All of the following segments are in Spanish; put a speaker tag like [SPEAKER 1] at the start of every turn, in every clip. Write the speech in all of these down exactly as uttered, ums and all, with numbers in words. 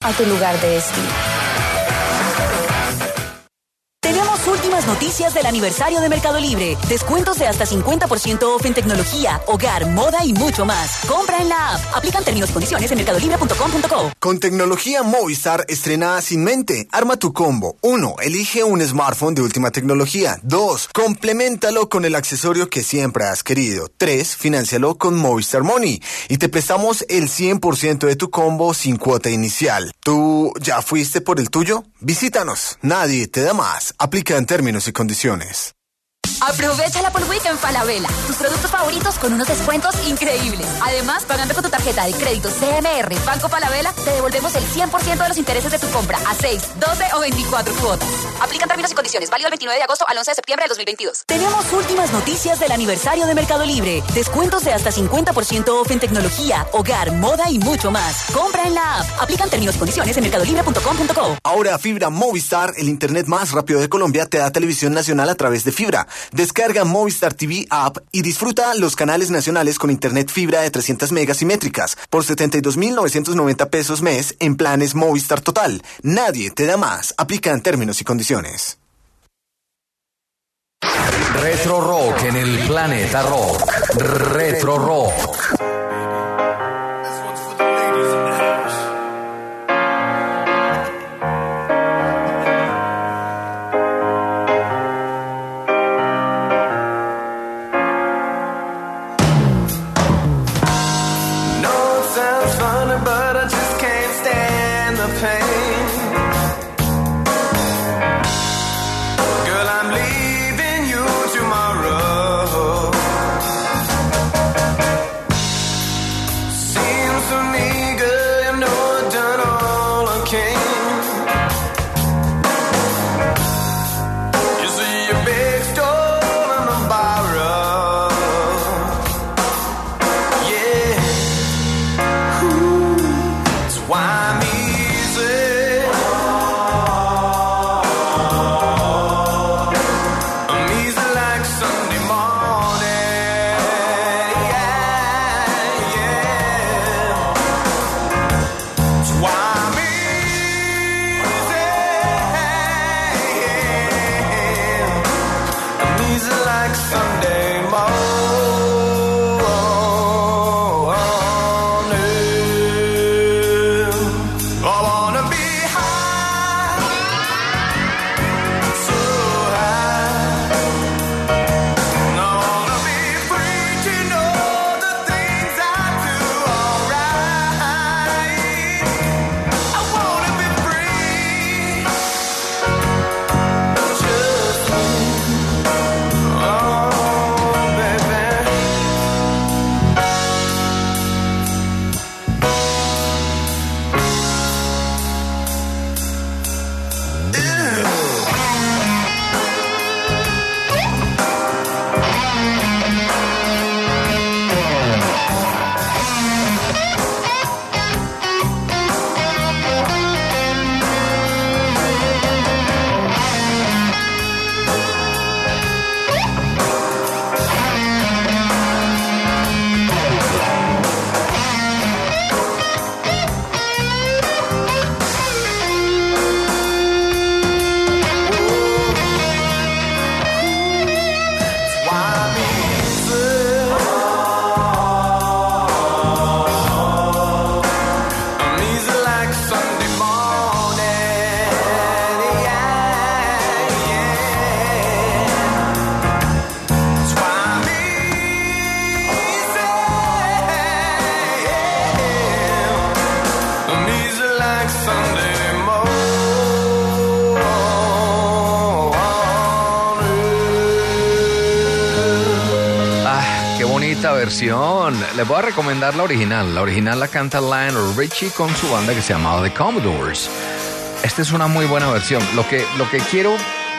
[SPEAKER 1] a tu lugar de destino.
[SPEAKER 2] Tenemos últimas noticias del aniversario de Mercado Libre. Descuentos de hasta cincuenta por ciento off en tecnología, hogar, moda y mucho más. Compra en la app. Aplican términos y condiciones en mercadolibre punto com punto co.
[SPEAKER 3] Con tecnología Movistar estrenada sin mente. Arma tu combo. uno. Elige un smartphone de última tecnología. dos. Compleméntalo con el accesorio que siempre has querido. tres. Fináncialo con Movistar Money. Y te prestamos el cien por ciento de tu combo sin cuota inicial. ¿Tú ya fuiste por el tuyo? Visítanos. Nadie te da más. Aplica en términos y condiciones.
[SPEAKER 4] Aprovecha la Paul Week en Falabella. Tus productos favoritos con unos descuentos increíbles. Además, pagando con tu tarjeta de crédito C M R Banco Falabella, te devolvemos el cien por ciento de los intereses de tu compra a seis, doce o veinticuatro cuotas. Aplican términos y condiciones. Válido el veintinueve de agosto al once de septiembre del dos mil veintidós.
[SPEAKER 2] Tenemos últimas noticias del aniversario de Mercado Libre. Descuentos de hasta cincuenta por ciento off en tecnología, hogar, moda y mucho más. Compra en la app. Aplican términos y condiciones en mercadolibre punto com punto co.
[SPEAKER 3] Ahora Fibra Movistar, el internet más rápido de Colombia, te da televisión nacional a través de fibra. Descarga Movistar T V App y disfruta los canales nacionales con internet fibra de trescientas megas simétricas por setenta y dos mil novecientos noventa pesos mes en planes Movistar Total. Nadie te da más. Aplica en términos y condiciones.
[SPEAKER 5] Retro Rock en el Planeta Rock. Retro Rock.
[SPEAKER 6] Versión. Les voy a recomendar la original. La original la canta Lionel Richie con su banda que se llamaba The Commodores. Esta es una muy buena versión. Lo que, lo que quiero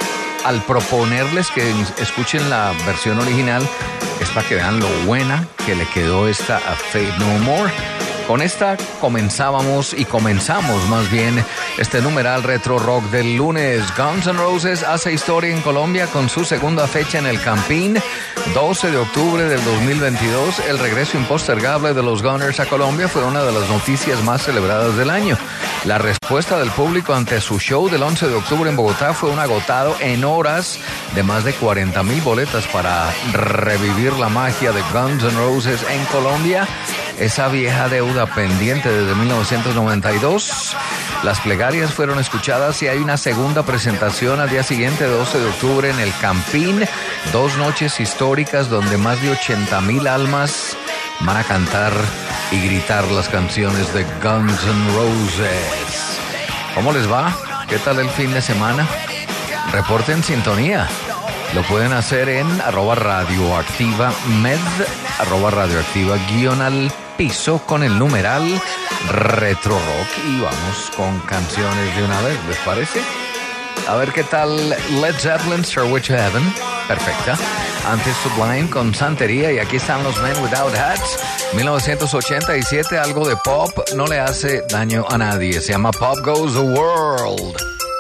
[SPEAKER 6] al proponerles que escuchen la versión original es para que vean lo buena que le quedó esta a Faith No More. Con esta comenzábamos y comenzamos más bien este numeral retro rock del lunes. Guns N' Roses hace historia en Colombia con su segunda fecha en el Campín, doce de octubre del dos mil veintidós. El regreso impostergable de los Gunners a Colombia fue una de las noticias más celebradas del año. La respuesta del público ante su show del once de octubre en Bogotá fue un agotado en horas de más de cuarenta mil boletas para revivir la magia de Guns N' Roses en Colombia. Esa vieja deuda pendiente desde mil novecientos noventa y dos. Las plegarias fueron escuchadas y hay una segunda presentación al día siguiente, doce de octubre, en el Campín. Dos noches históricas donde más de ochenta mil almas van a cantar y gritar las canciones de Guns N' Roses. ¿Cómo les va? ¿Qué tal el fin de semana? Reporten sintonía. Lo pueden hacer en arroba radioactiva med, arroba radioactiva guión al piso con el numeral retro rock. Y vamos con canciones de una vez, ¿les parece? A ver qué tal Led Zeppelin, Stairway to Heaven. Perfecta. Antes Sublime con Santería. Y aquí están los Men Without Hats. mil novecientos ochenta y siete, algo de pop no le hace daño a nadie. Se llama Pop Goes the World.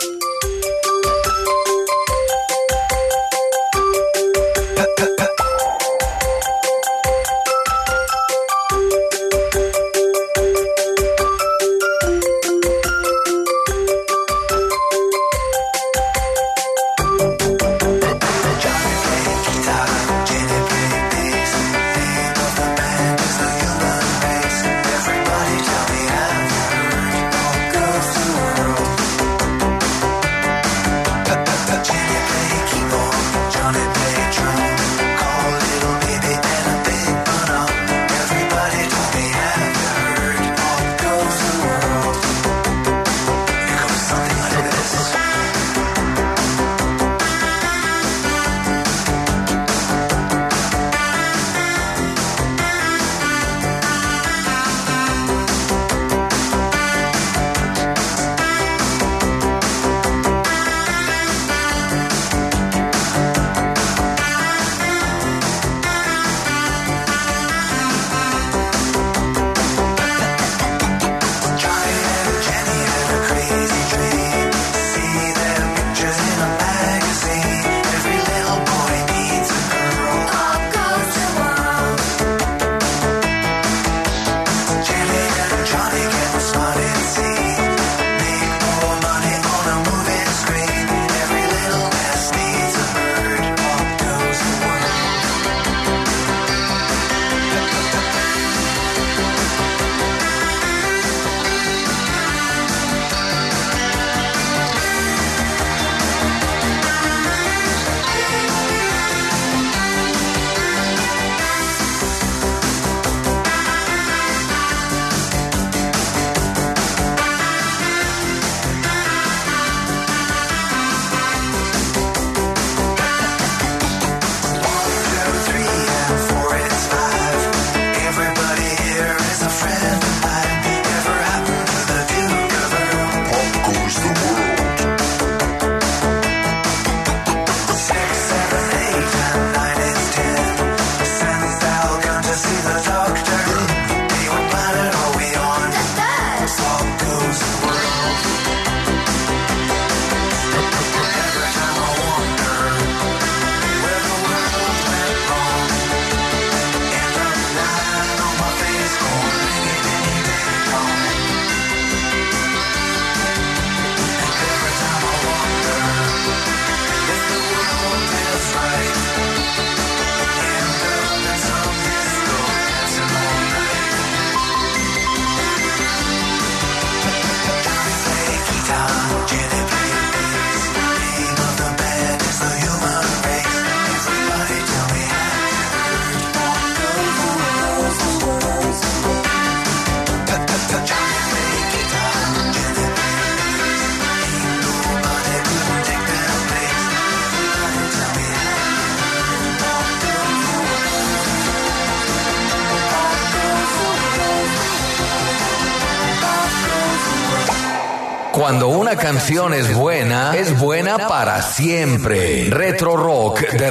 [SPEAKER 5] Cuando una canción es buena, es buena para siempre. Retro Rock de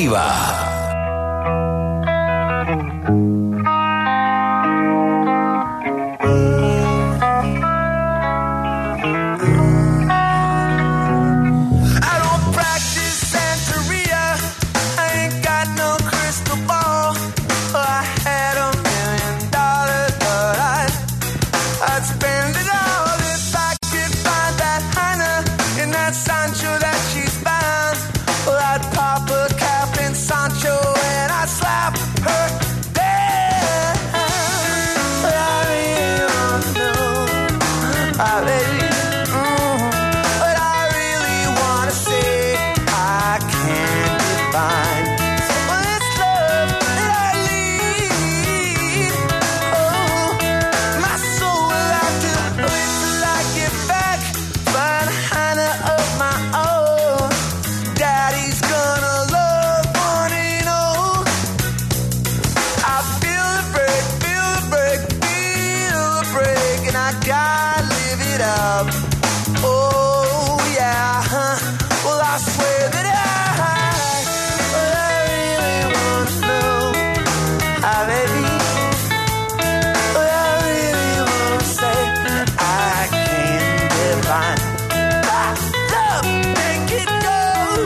[SPEAKER 5] Radioactiva.
[SPEAKER 1] Ah, baby. Mm. But I really wanna say I can't define. So it's love that I need. Oh, my soul will have to wait till I get back. Find a Hannah of my own. Daddy's gonna love one and all. I feel the break, feel the break, feel the break, and I gotta live it up. Oh yeah, huh? Well I swear that I, well, I really wanna know, ah baby. Well I really wanna say I can't define. Ah, love, make it go.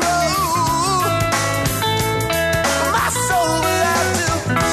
[SPEAKER 1] My soul will have to.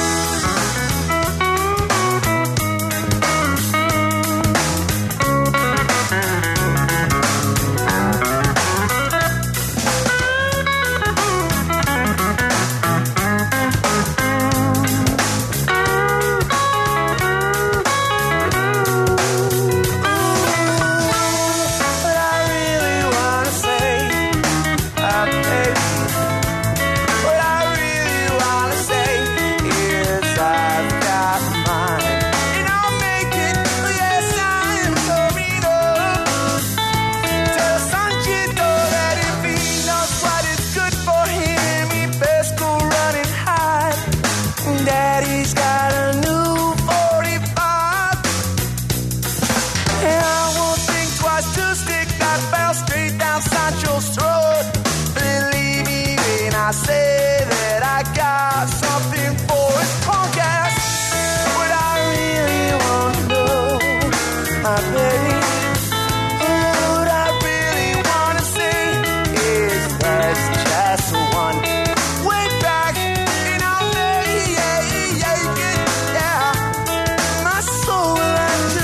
[SPEAKER 1] But I really wanna say, ah, baby. What I really wanna say is I've got mine, and I'll make it. Yes, I'm coming up. Tell Sanchito that if he knows what is good for him, he best go run and hide. Daddy's got a new forty-five. And I won't think twice to stick that bell straight down Sancho's throat. Believe me when I say that I got something for his punk ass. What I really wanna know, my baby, what I really wanna say is there's just one way back, and I'll make it, yeah. My soul will have to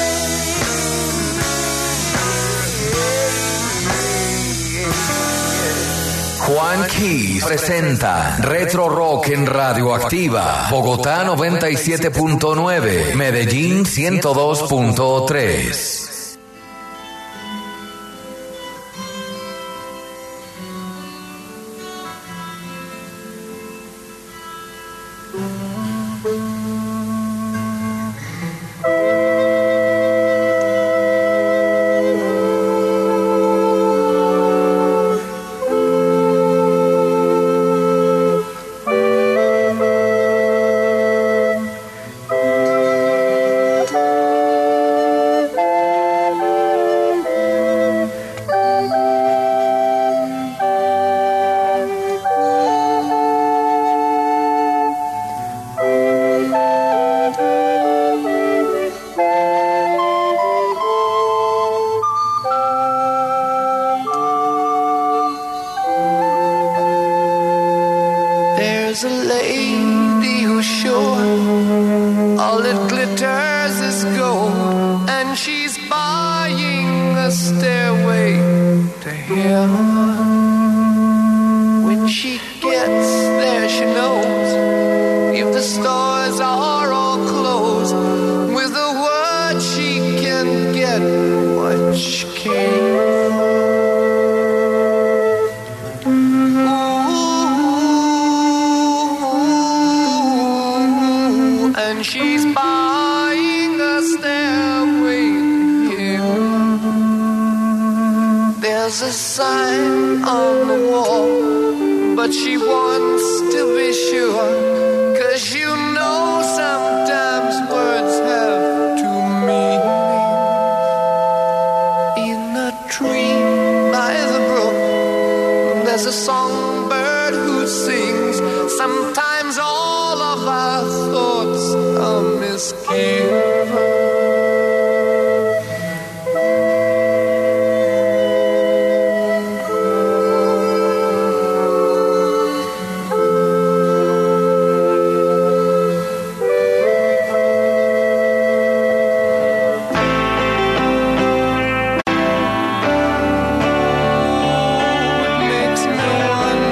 [SPEAKER 1] wait.
[SPEAKER 5] Juan Keys presenta Retro Rock en Radioactiva, Bogotá noventa y siete punto nueve, Medellín ciento dos punto tres.
[SPEAKER 1] There's a lady who's sure all that glitters is gold, and she's buying a stairway to heaven. When she gets there, she knows if the stores are all closed, with a word she can get what she came for. And she's buying a stairway here. There's a sign on the wall, but she wants to be sure, 'cause you know sometimes words have two meanings. In a tree by the brook, there's a songbird who sings. Sometimes all of our thoughts are misgiven. Makes me wonder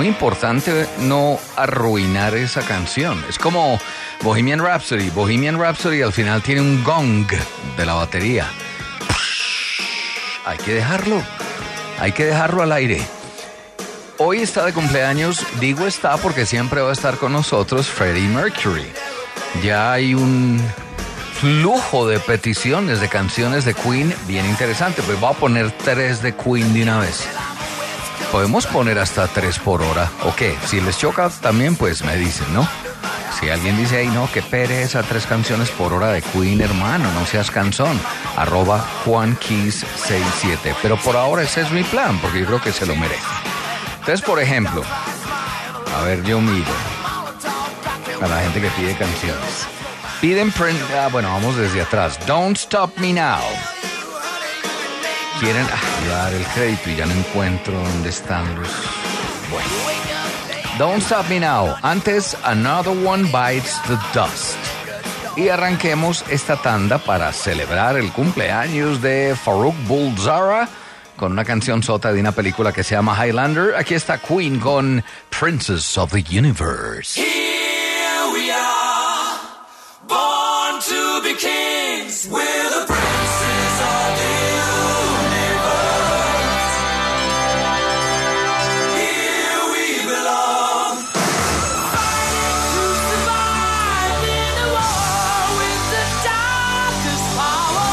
[SPEAKER 6] muy importante no arruinar esa canción. Es como Bohemian Rhapsody. Bohemian Rhapsody al final tiene un gong de la batería. Hay que dejarlo. Hay que dejarlo al aire. Hoy está de cumpleaños, digo está porque siempre va a estar con nosotros Freddie Mercury. Ya hay un flujo de peticiones de canciones de Queen bien interesante. Pues voy a poner tres de Queen de una vez. Podemos poner hasta tres por hora. ¿O qué? Si les choca también, pues me dicen, ¿no? Si alguien dice, ay no, qué pereza, tres canciones por hora de Queen, hermano, no seas cansón. Arroba JuanKeys sesenta y siete. Pero por ahora ese es mi plan, porque yo creo que se lo merece. Entonces, por ejemplo, a ver, yo miro a la gente que pide canciones. Piden, print, ah, bueno, vamos desde atrás. Don't Stop Me Now. Quieren ah, dar el crédito y ya no encuentro dónde están los... Bueno. Don't Stop Me Now. Antes, Another One Bites the Dust. Y arranquemos esta tanda para celebrar el cumpleaños de Farouk Bulsara con una canción sota de una película que se llama Highlander. Aquí está Queen con Princess of the Universe.
[SPEAKER 1] Here we are, born to be kings, we're the princes of the universe. Here we belong, fighting to survive in a war with the darkest power.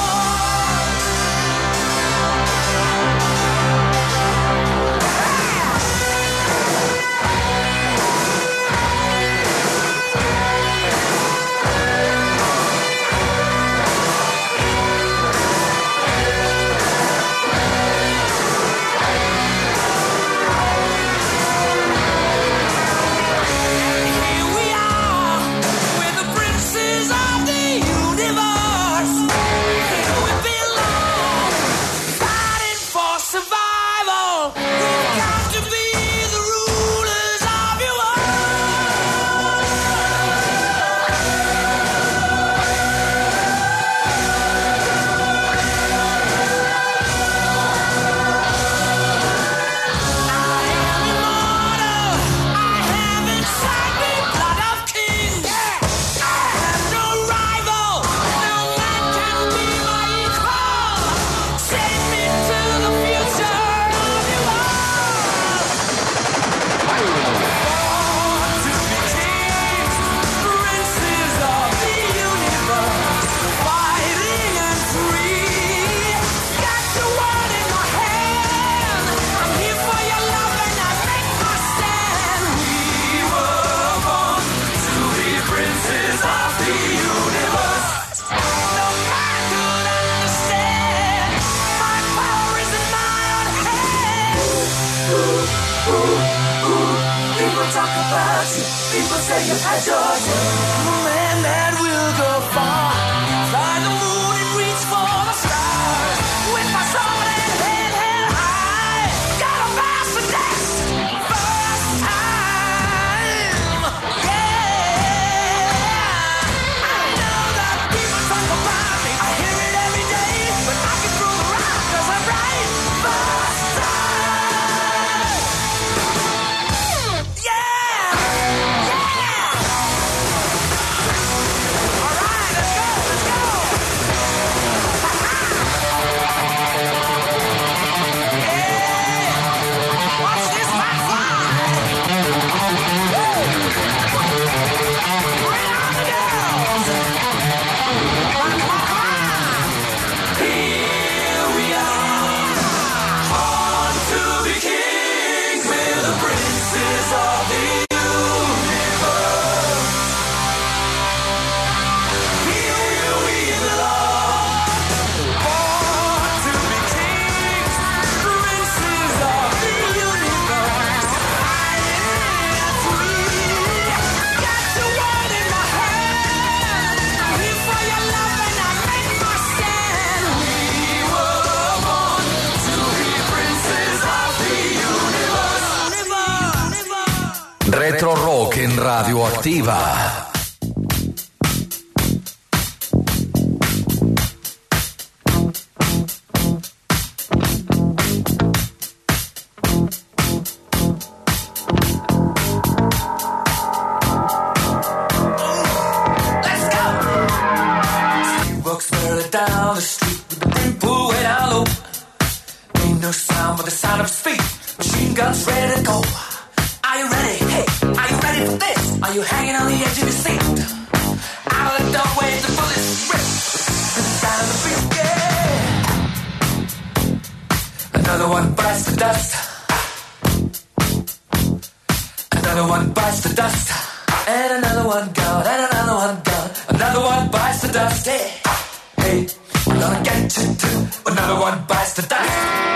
[SPEAKER 1] People say you've had your man that will go far. Fly the moon and reach for the stars. With my soul and head held high, gotta pass the test first time. Yeah, I know that people talk about me. I hear it every day, but I can prove it right 'cause I'm right first time. Yeah.
[SPEAKER 5] Retro Rock en Radioactiva.
[SPEAKER 7] on the street with the brim pulled way down low. Ain't no sound but the sound of his feet. Machine guns ready to go. Are you ready? Hey, are you ready for this? Are you hanging on the edge of your seat? Out of the doorway, the bullets rip. To the sound of the beat, yeah. Another one bites the dust. Another one bites the dust. And another one gone, and another one gone. Another one bites the dust. Hey, hey, I'm gonna get you too. Another one bites the dust.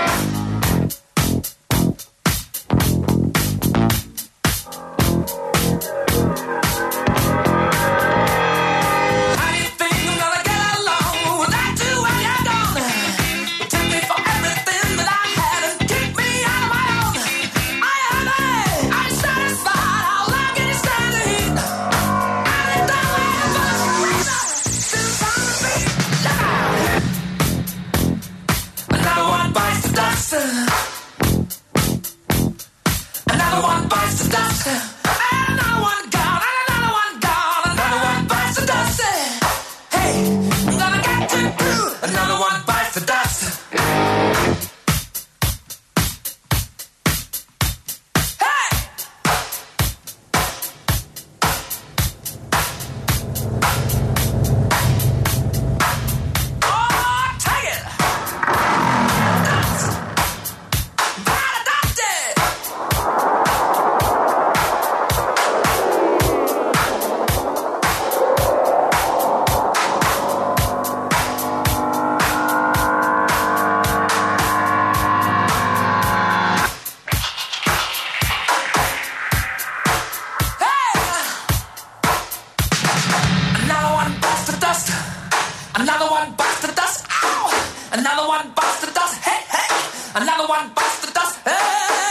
[SPEAKER 7] Another one bites the dust. Another one gone. Another one gone. Another one bites the dust. Hey, I'm gonna get you through. Another one bites the dust. Hey! Oh, take it! Dust! Gotta dust it! Another one bites the dust. Another one bites the dust. Ow! Another one bites the dust. Hey, hey! Another one bites the dust. Hey!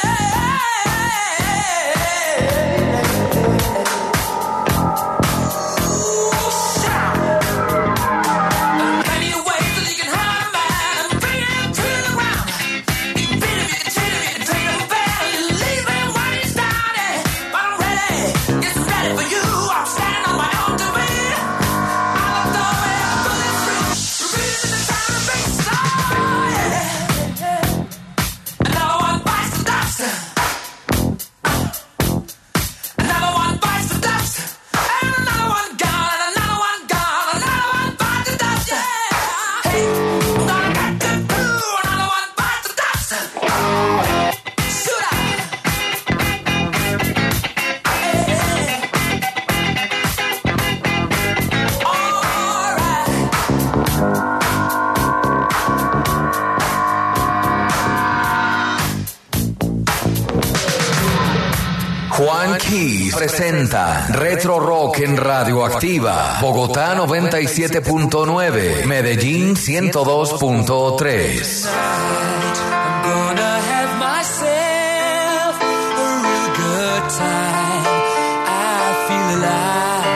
[SPEAKER 7] Ooh, shout! Plenty of ways that you can hurt a man and bring him to the ground. You can beat him, you can cheat him, you can treat him bad, you leave him when he's down. Yeah. But I'm ready, yes, I'm ready for you. I'm standing on my own two feet. Out of the way, I'm pulling through. Repeating the sound of big song. Another one bites the dust. Another one bites the dust. And another one gone. And another one gone. Another one bites the dust. Yeah. Hey, I'm gonna get you through. Another one bites the dust. Shoot out. Hey. All right.
[SPEAKER 5] Juan Keys presenta Retro Rock en Radioactiva, Bogotá noventa y siete punto nueve, Medellín ciento dos punto tres.
[SPEAKER 7] I'm gonna have myself a real good time. I feel alive.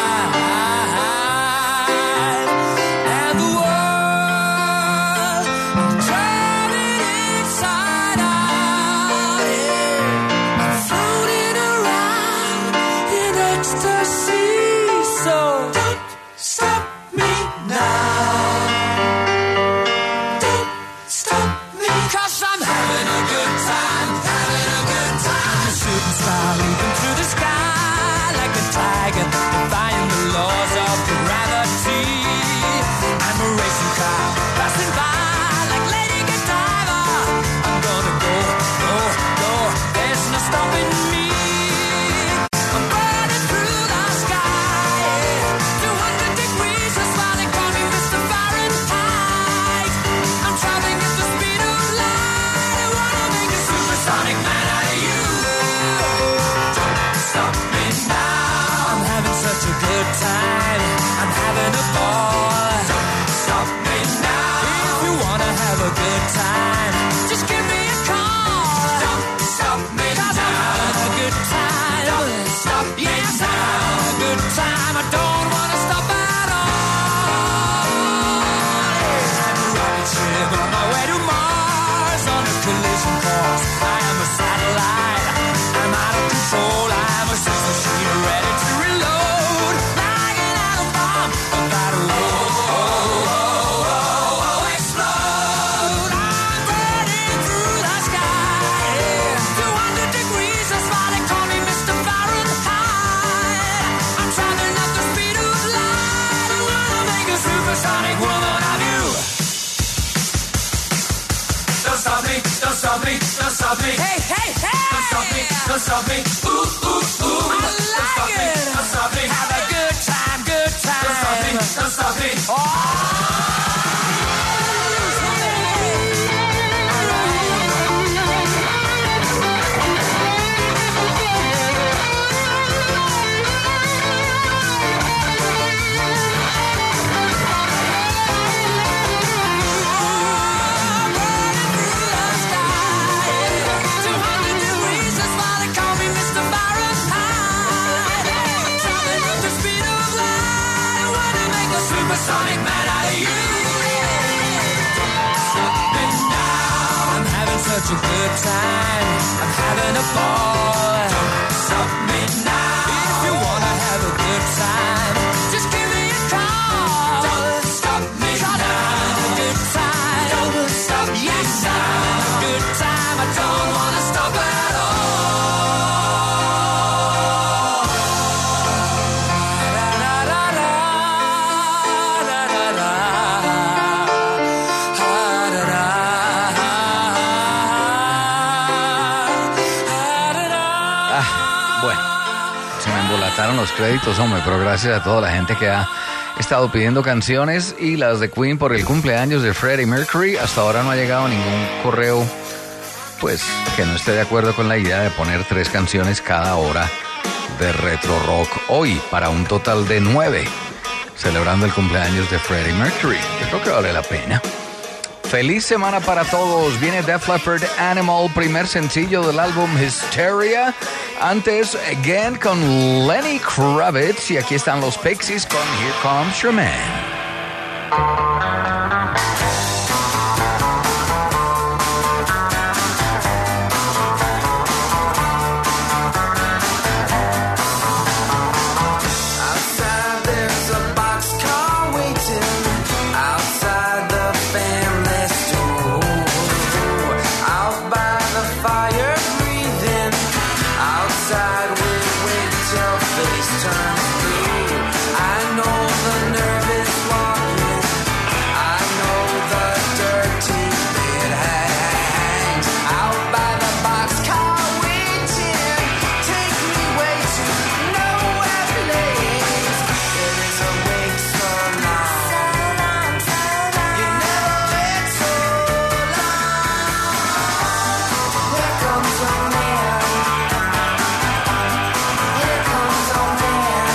[SPEAKER 7] And the world, I'm turning inside out. Yeah. I'm floating around in ecstasy. So don't stop me now. Don't stop me, 'cause I'm having a good time, having a good time. The shooting star leads stop me. Ooh, ooh, ooh. I like it. Don't stop me. Have a good time, good time. Don't stop me. Don't stop me. Oh. Sonic man out of you. Stop me now. I'm having such a good time. I'm having a ball. Don't stop me now. If you wanna have a good time, just give me a call. Don't stop me now. I'm having a good time. Don't stop me now. Yes, I'm having a good time. I don't wanna stop at all.
[SPEAKER 6] Los créditos, hombre, pero gracias a toda la gente que ha estado pidiendo canciones y las de Queen por el cumpleaños de Freddie Mercury. Hasta ahora no ha llegado ningún correo, pues, que no esté de acuerdo con la idea de poner tres canciones cada hora de retro rock hoy, para un total de nueve, celebrando el cumpleaños de Freddie Mercury. Yo creo que vale la pena. Feliz semana para todos. Viene Def Leppard, Animal, primer sencillo del álbum Hysteria. Antes, Again con Lenny Kravitz. Y aquí están los Pixies con Here Comes Your Man.
[SPEAKER 7] Here comes a man.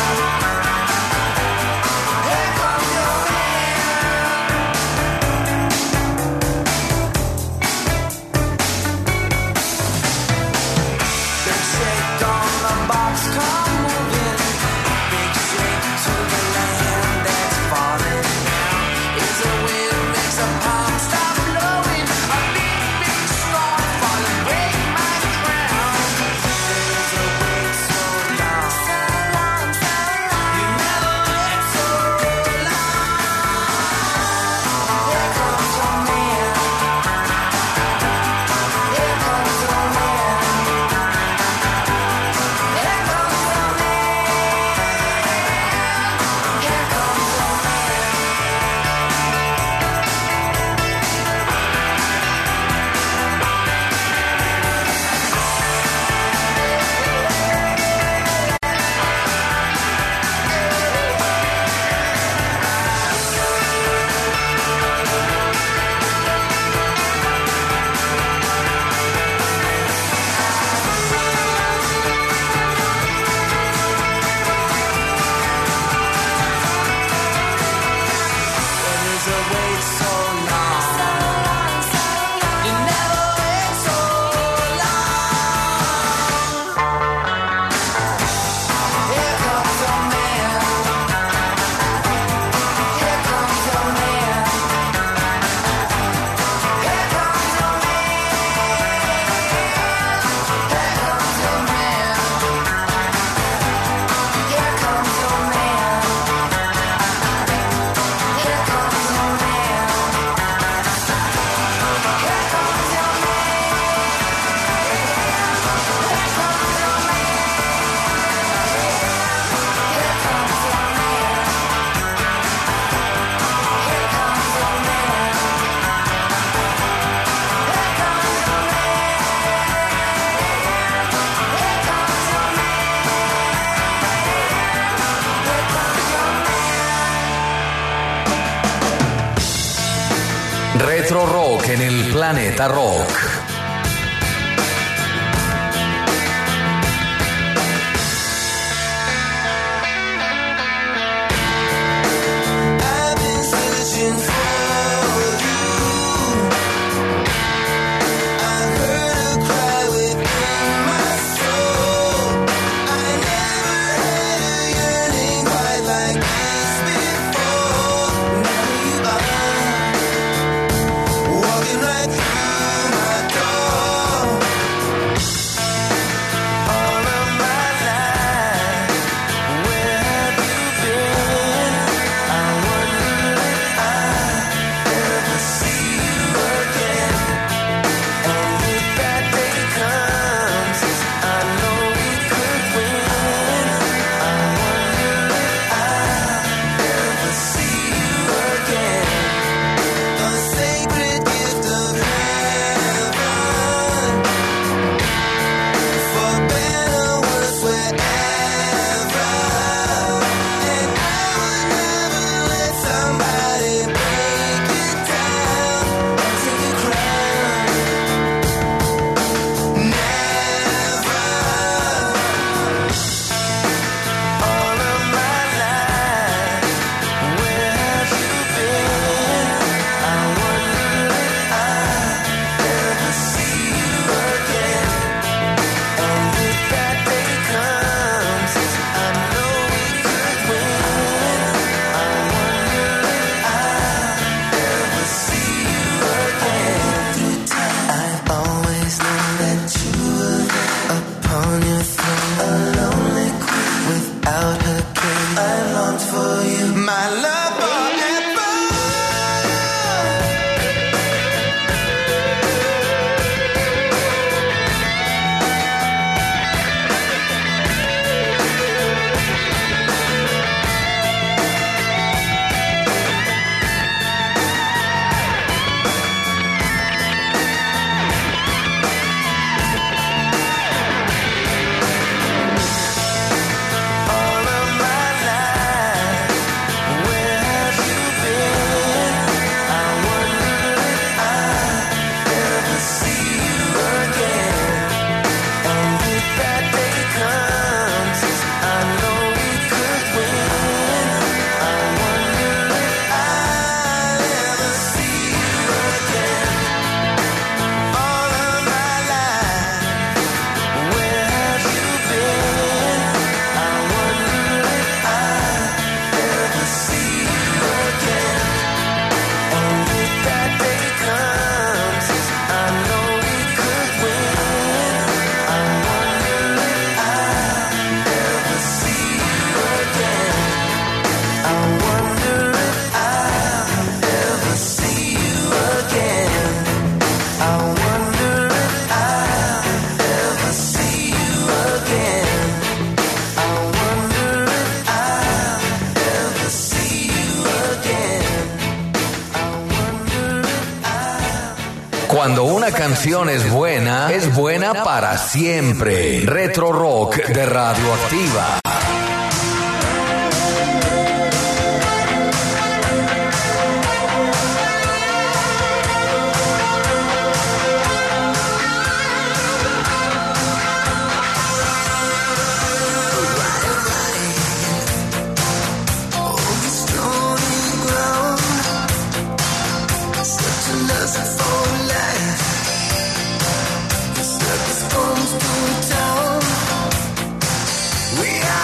[SPEAKER 5] Retro Rock en el Planeta Rock.
[SPEAKER 1] I've been searching for you. I heard a cry within my soul. I never had a yearning quite like this before. Now you are walking right through my door. All of my life, where have you been? I wonder if I ever see you again. And if that day comes, I know we could win. I wonder if I ever see you again. A sacred gift of heaven, for better or worse, wherever. And I would never let somebody break it down and take your crown. Never. All of my life, where have you been? I wonder if I ever see you again. And if that day comes, I know we could win. I wonder if I ever see you again. I've always known that you were there upon your throne, a lonely queen without her king. I longed for you, my love forever. All of my life, where have you been? I wonder if I ever see you again. And if that day comes, I know we could win. I wonder if I'll ever see you again. All of my life, where have you been? I wonder if I'll ever see you again. And if that day comes, I know we could win. I wonder if I'll ever see you again. I wonder if I'll ever see you again. I wonder if I'll ever see you again. I wonder if I'll ever see you again. I wonder if I'll
[SPEAKER 5] Cuando una canción es buena, es buena para siempre. Retro Rock de Radioactiva.
[SPEAKER 1] stony ground, such a lust for life. The circus comes to town. We are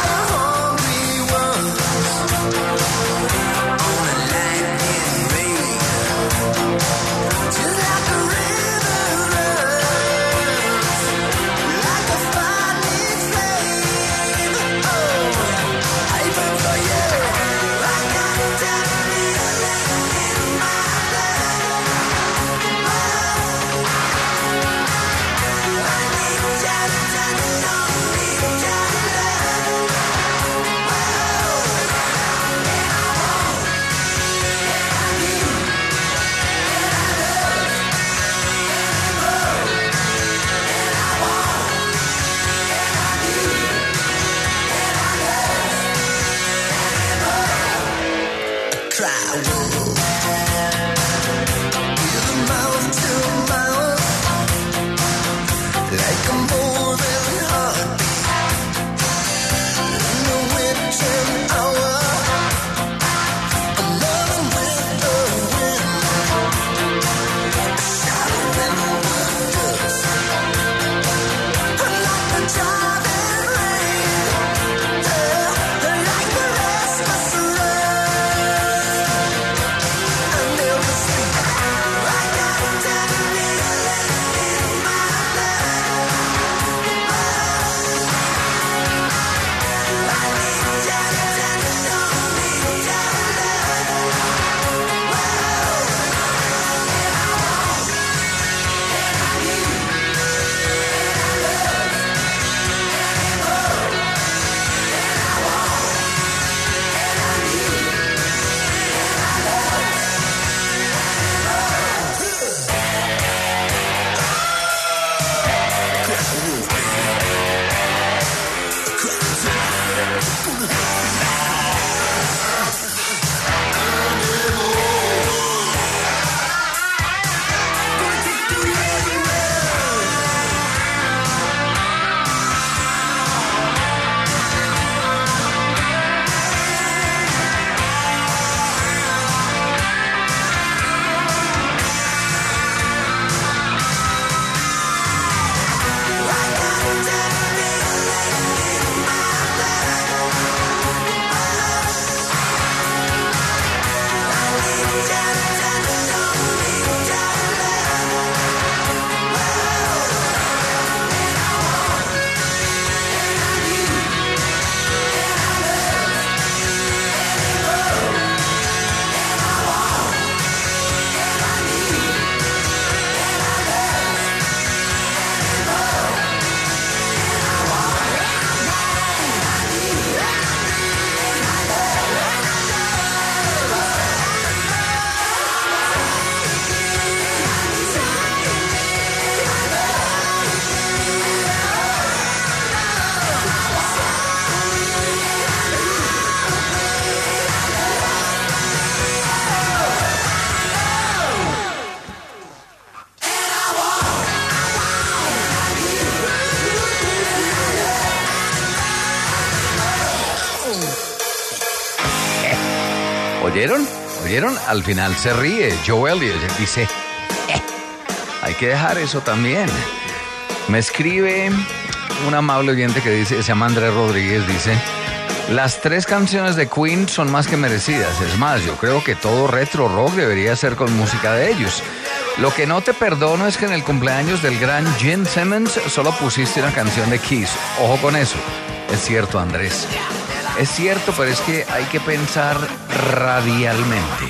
[SPEAKER 6] ¿Oyeron? ¿Oyeron? Al final se ríe. Joe Elliott dice, eh, hay que dejar eso también. Me escribe un amable oyente que dice, se llama Andrés Rodríguez, dice, las tres canciones de Queen son más que merecidas. Es más, yo creo que todo retro rock debería ser con música de ellos. Lo que no te perdono es que en el cumpleaños del gran Gene Simmons solo pusiste una canción de Kiss. Ojo con eso. Es cierto, Andrés. Es cierto, pero es que hay que pensar radialmente.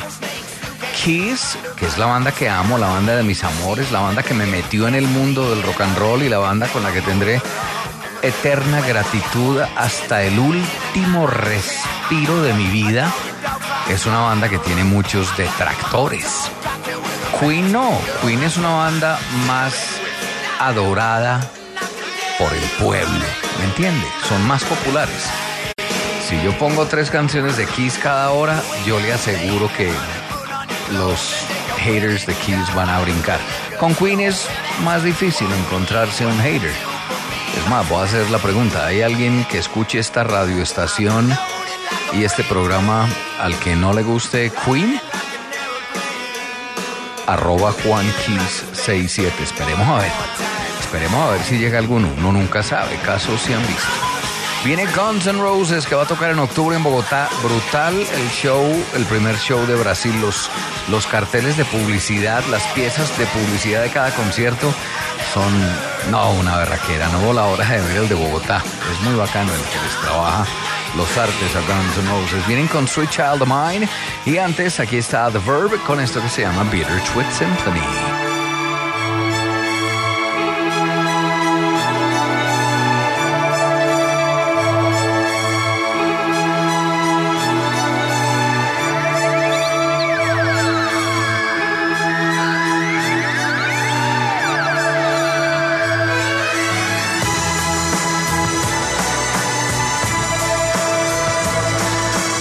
[SPEAKER 6] Kiss, que es la banda que amo, la banda de mis amores, la banda que me metió en el mundo del rock and roll y la banda con la que tendré eterna gratitud hasta el último respiro de mi vida, es una banda que tiene muchos detractores. Queen no, Queen es una banda más adorada por el pueblo, ¿me entiende? Son más populares. Si yo pongo tres canciones de Kiss cada hora, yo le aseguro que los haters de Kiss van a brincar. Con Queen es más difícil encontrarse un hater. Es más, voy a hacer la pregunta. ¿Hay alguien que escuche esta radioestación y este programa al que no le guste Queen? Arroba Juan Kiss sesenta y siete. Esperemos a ver. Esperemos a ver si llega alguno. Uno nunca sabe. Casos se han visto. Viene Guns N' Roses, que va a tocar en octubre en Bogotá. Brutal el show, el primer show de Brasil. Los, los carteles de publicidad, las piezas de publicidad de cada concierto son, no, una berraquera. No hubo la hora de ver el de Bogotá. Es muy bacano el que les trabaja los artes a Guns N' Roses. Vienen con Sweet Child of Mine. Y antes, aquí está The Verb con esto que se llama Bittersweet Symphony.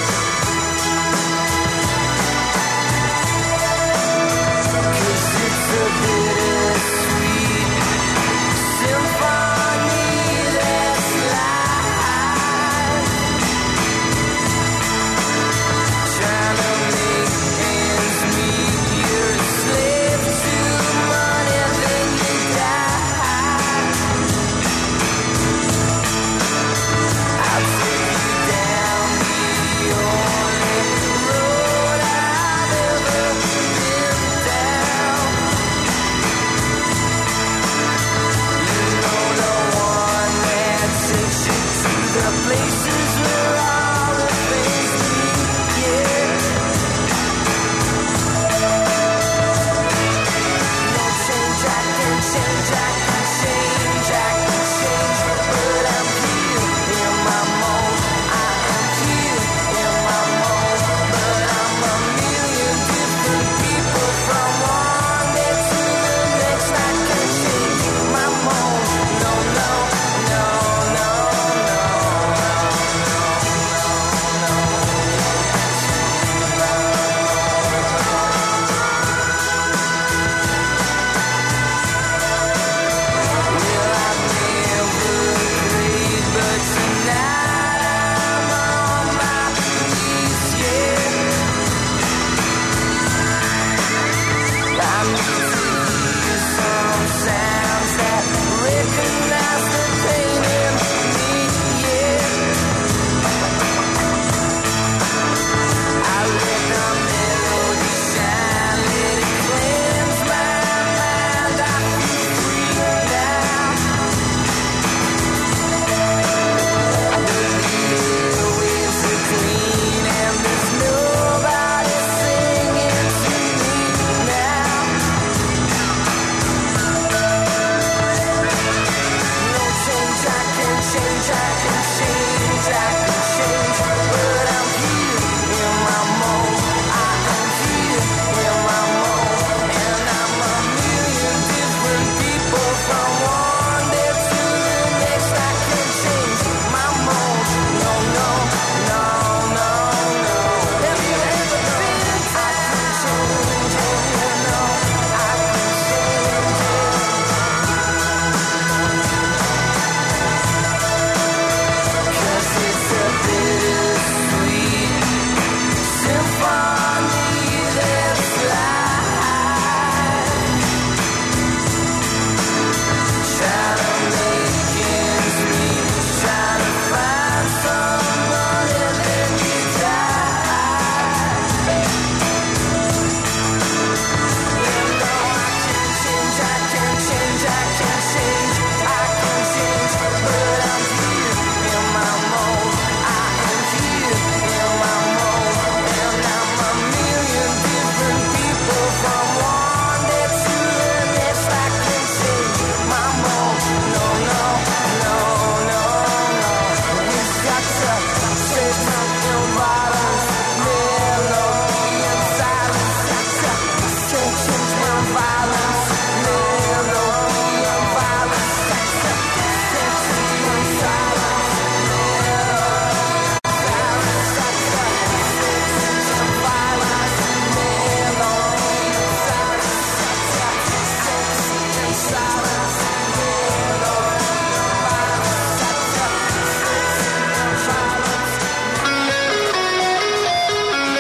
[SPEAKER 1] It's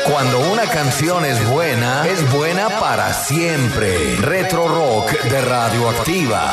[SPEAKER 5] Cuando una canción es buena, es buena para siempre. Retro Rock de Radioactiva.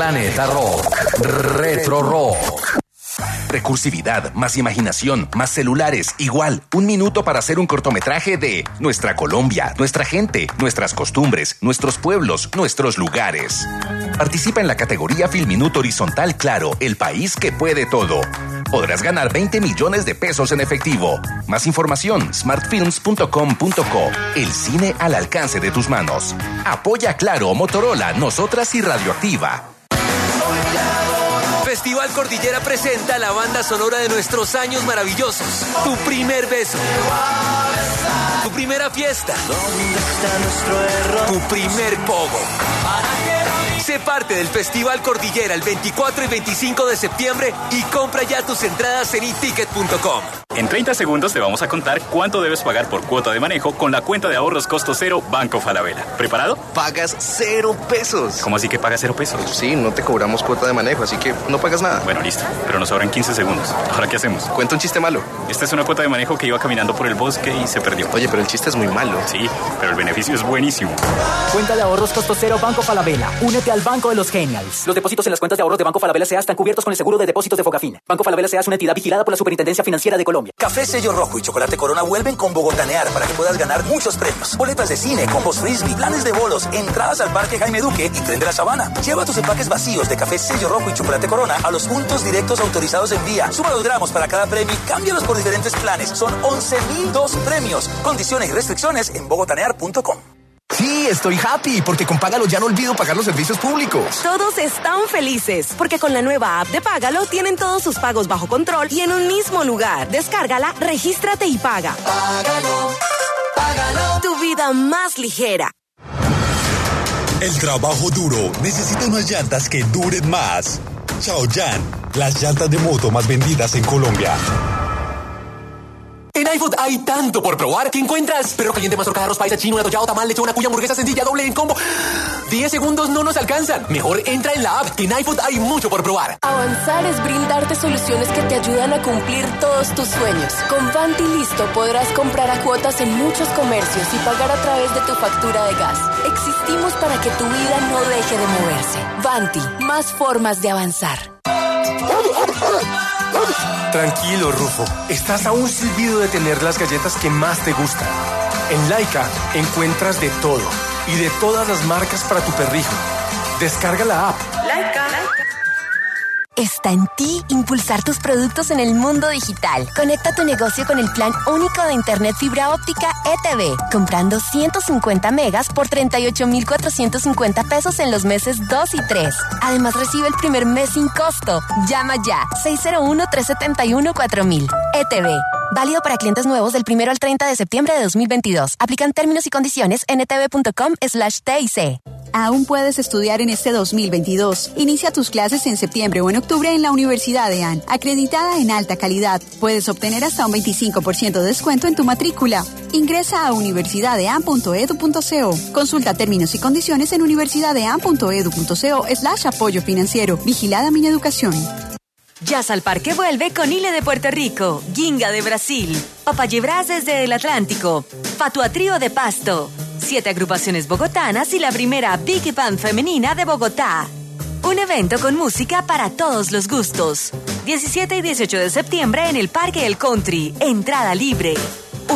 [SPEAKER 5] Planeta Rock, Retro Rock.
[SPEAKER 8] Recursividad, más imaginación, más celulares, igual. Un minuto para hacer un cortometraje de nuestra Colombia, nuestra gente, nuestras costumbres, nuestros pueblos, nuestros lugares. Participa en la categoría Filminuto Horizontal Claro, el país que puede todo. Podrás ganar veinte millones de pesos en efectivo. Más información, smartfilms punto com punto co. El cine al alcance de tus manos. Apoya Claro, Motorola, Nosotras y Radioactiva.
[SPEAKER 9] Festival Cordillera presenta la banda sonora de nuestros años maravillosos. Tu primer beso. Tu primera fiesta. Tu primer pogo. Sé parte del Festival Cordillera el veinticuatro y veinticinco de septiembre y compra ya tus entradas en i ticket punto com.
[SPEAKER 10] En treinta segundos te vamos a contar cuánto debes pagar por cuota de manejo con la cuenta de ahorros costo cero Banco Falabella. ¿Preparado?
[SPEAKER 11] Pagas cero pesos.
[SPEAKER 10] ¿Cómo así que pagas cero pesos?
[SPEAKER 11] Sí, no te cobramos cuota de manejo, así que no pagas nada.
[SPEAKER 10] Bueno, listo, pero nos sobran quince segundos. ¿Ahora qué hacemos?
[SPEAKER 11] Cuenta un chiste malo.
[SPEAKER 10] Esta es una cuota de manejo que iba caminando por el bosque y se perdió.
[SPEAKER 11] Oye, pero el chiste es muy malo.
[SPEAKER 10] Sí, pero el beneficio es buenísimo.
[SPEAKER 12] Cuenta de ahorros costo cero Banco Falabella. Únete al Banco de los Genials. Los depósitos en las cuentas de ahorros de Banco Falabella S A están cubiertos con el seguro de depósitos de Fogafín. Banco Falabella S A es una entidad vigilada por la Superintendencia Financiera de Colombia.
[SPEAKER 13] Café Sello Rojo y Chocolate Corona vuelven con Bogotanear para que puedas ganar muchos premios. Boletas de cine, combos frisbee, planes de bolos, entradas al Parque Jaime Duque y Tren de la Sabana. Lleva tus empaques vacíos de Café Sello Rojo y Chocolate Corona a los puntos directos autorizados en vía. Suma los gramos para cada premio y cámbialos por diferentes planes. Son once mil dos premios. Condiciones y restricciones en bogotanear punto com.
[SPEAKER 14] Sí, estoy happy porque con Págalo ya no olvido pagar los servicios públicos.
[SPEAKER 15] Todos están felices porque con la nueva app de Págalo tienen todos sus pagos bajo control y en un mismo lugar. Descárgala, regístrate y paga. Págalo, Págalo. Tu vida más ligera.
[SPEAKER 16] El trabajo duro necesita unas llantas que duren más. Chaoyan, las llantas de moto más vendidas en Colombia.
[SPEAKER 9] En iFood hay tanto por probar que encuentras perro caliente, mazorca, arroz paisa, chino, atollado, tamal, lechona, cuya, hamburguesa sencilla, doble en combo. diez segundos no nos alcanzan. Mejor entra en la app, que en iFood hay mucho por probar.
[SPEAKER 17] Avanzar es brindarte soluciones que te ayudan a cumplir todos tus sueños. Con Vanti Listo podrás comprar a cuotas en muchos comercios y pagar a través de tu factura de gas. Existimos para que tu vida no deje de moverse. Vanti, más formas de avanzar.
[SPEAKER 18] Tranquilo, Rufo. Estás a un silbido de tener las galletas que más te gustan. En Laika encuentras de todo y de todas las marcas para tu perrijo. Descarga la app.
[SPEAKER 15] Laika.
[SPEAKER 17] Está en ti impulsar tus productos en el mundo digital. Conecta tu negocio con el plan único de Internet fibra óptica E T V, comprando ciento cincuenta megas por treinta y ocho mil cuatrocientos cincuenta pesos en los meses dos y tres. Además, recibe el primer mes sin costo. Llama ya, seis cero uno, tres siete uno, cuatro mil. E T V. Válido para clientes nuevos del primero al treinta de septiembre de dos mil veintidós. Aplican términos y condiciones en etv.com slash TIC.
[SPEAKER 19] Aún puedes estudiar en este dos mil veintidós. Inicia tus clases en septiembre o en octubre en la Universidad de A N, acreditada en alta calidad. Puedes obtener hasta un veinticinco por ciento de descuento en tu matrícula. Ingresa a universidad de a n punto edu punto co. Consulta términos y condiciones en universidad de a n punto edu punto co slash apoyo financiero. Vigilada Mineducación.
[SPEAKER 2] Jazz al Parque vuelve con Ile de Puerto Rico, Ginga de Brasil, Papayebras desde el Atlántico, Fatua Trío de Pasto, siete agrupaciones bogotanas y la primera Big Band femenina de Bogotá. Un evento con música para todos los gustos. diecisiete y dieciocho de septiembre en el Parque El Country. Entrada libre.